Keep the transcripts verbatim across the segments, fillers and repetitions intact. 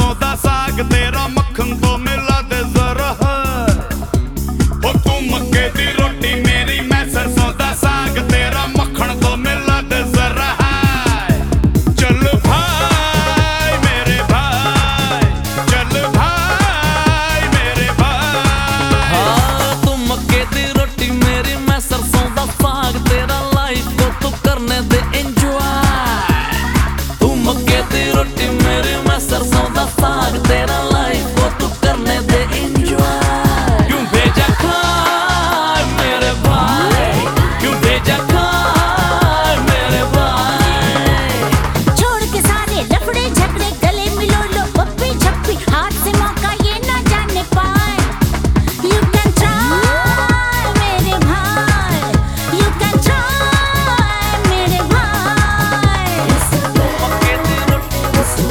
सरसों दा साग तेरा मक्खन तो मिला दे जरा ओ तू मक्के दी रोटी मेरी मैं सरसों दा साग तेरा मक्खन तो मिला दे जरा चल भाई मेरे भाई चल भाई मेरे भाई। हाँ तू मक्के दी रोटी मेरी मैं सरसों दा साग तेरा लाइफ को तू करने दे एंजॉय। तू मक्के दी रोटी मेरी मैं सरसों दा साग तेरा लाइफ को तू करने दे एंजॉय। क्यों भेजा खाए मेरे भाई क्यों भेजा खाए मेरे भाई। छोड़ के सारे लफड़े झगड़े गले मिलो लो पप्पी छप्पी हाथ से मौका ये ना जाने पाए। You can try मेरे भाई You can try मेरे भाई। मक्के दी रोटी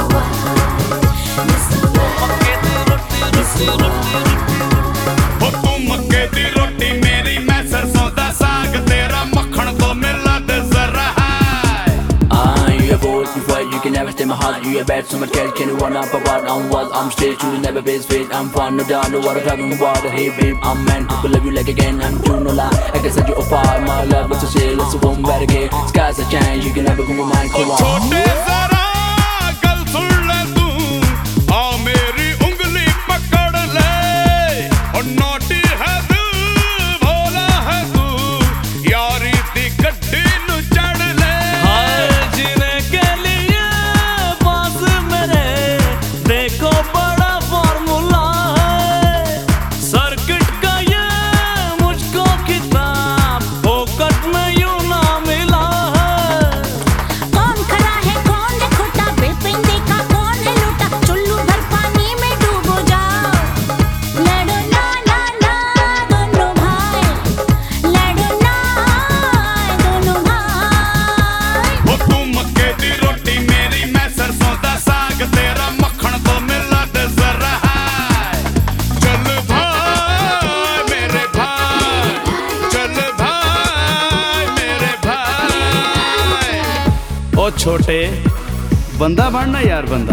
मक्के दी रोटी रोटी रोटी ओ तू मक्के दी रोटी मेरी मैं सरसों दा साग तेरा मक्खन तो मिला दे जरा Ah, you a boy, you fight, you can never stay my heart. You a bad, so much cash, can you run up about? I'm what, I'm straight, you never base fit. I'm fun, no doubt, no what I'm talking about. Hey babe, I'm man, who could love you like again. I'm true, no lie, I can set you apart. My love, but to say, let's go back again. Skies are change, you can never come with mine, come on. छोटे जरा गल सुन ले तू आ मेरी उंगली पकड़ ले और नोटी है तू भोला है तू यारी दी गड्डी नु चढ़ ले। हाय जीने के लिए पास मेरे देखो बड़ा फॉर्मूला है। सर्किट का ये मुझको किताब फोकट में यूं ना मिला है। कौन खड़ा है कौन है खोटा बेपिन देखा कौन है लूटा चुल्लू भर पानी में डूबो जाओ। लड़ो ना ना ना दोनों भाई लड़ो ना दोनों भाई। ओ तू मक्के दी रोटी मेरी मैं सरसों दा साग तेरा मक्खन तो मिला दे जरा चल भाई मेरे भाई चल भाई मेरे भाई। ओ छोटे बंदा बनना यार बंदा।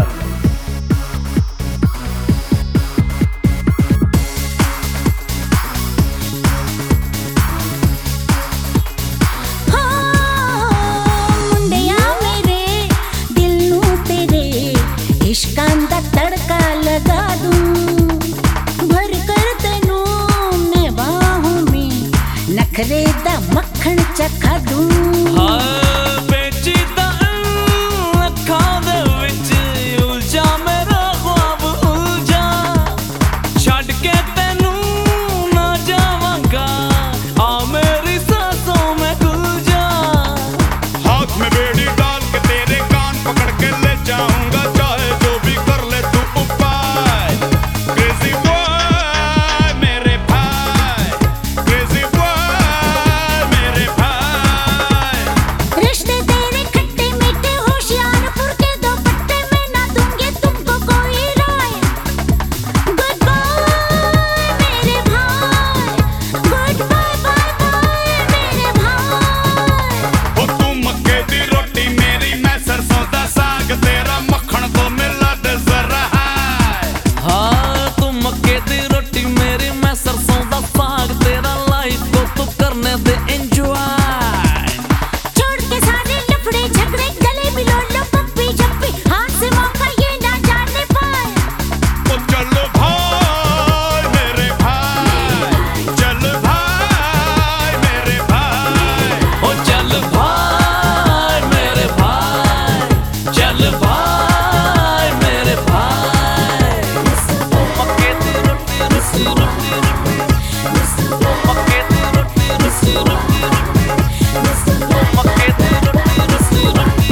हो मुंडिया मेरे दिल नू तेरे इश्कां दा तड़का लगा दूं भर कर तेनू मैं बाहों में नखरे दा मक्खन चखा दूं। हाय पेचीदा अखां दे विच उलझा मेरा ख्वाब उलझा छड्ड के तैनू ना जावांगा आ मेरी सांसों में घुल जा। हाथ में बेड़ी डाल के तेरे कान पकड़ के ले जाऊंगा चाहे जो भी कर ले तू उपाय। क्रेजी बॉय मेरे भाई क्रेजी बॉय मेरे भाई। रिश्ते तेरे खट्टे मीठे होशियारपुर के दो पट्टे में ना दूंगी तुमको कोई राय। गुड बाय मेरे भाई गुड बाय बाय बाय मेरे भाई। ओ तू मक्के दी रोटी मेरी मैं सरसों दा साग तेरा मक्खन तो मिला दे जरा हाँ तू मक्के दी रोटी मेरी मैं सरसों दा साग तेरा लाइफ को तू करने दे एंजॉय। छोड़ के सारे लफड़े झगड़े गले मिलो लो पप्पी झप्पी हाथ से मौका ये ना जाने पाए। ओ चल भाई मेरे भाई चल भाई मेरे भाई। ओ चल भाई मेरे भाई चल भाई मेरे भाई। मक्के दी रोटी रोटी रोटी रोटी मक्के दी रोटी रोटी रोटी मक्के दी रोटी रोटी रोटी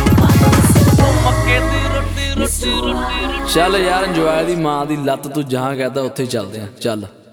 मक्के दी रोटी रोटी रोटी। ਚੱਲ ਯਾਰ ਇੰਜੋਏ ਦੀ ਮਾਂ ਦੀ ਲੱਤ ਤੂੰ ਜਹਾਂ ਕਹਦਾ ਉੱਥੇ ਹੀ ਚੱਲਦੇ ਆ ਚੱਲ।